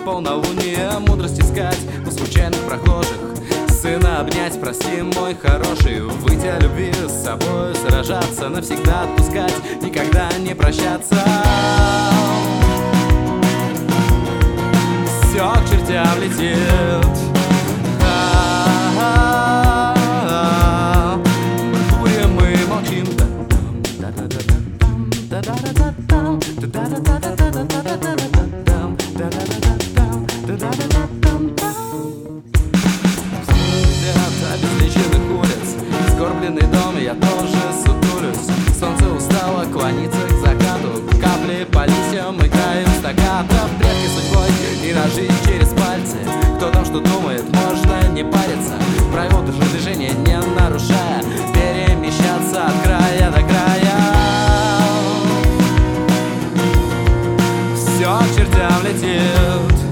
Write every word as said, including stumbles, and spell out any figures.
полнолуние, мудрость искать у случайных прохожих, сына обнять, прости, мой хороший, выйти о любви с собой, сражаться, навсегда отпускать, никогда не прощаться. Все к чертям летит. Курим мы молчим. Обезличенных улиц, сгорбленный дом, я тоже сутулюсь. Солнце устало клонится к закату, капли по листьям играют стаккато. Предки судьбой и на жизнь через пальцы. Кто там что думает, можно не париться. Правил же движения не нарушая, перемещаться от края до края. Все к чертям летит.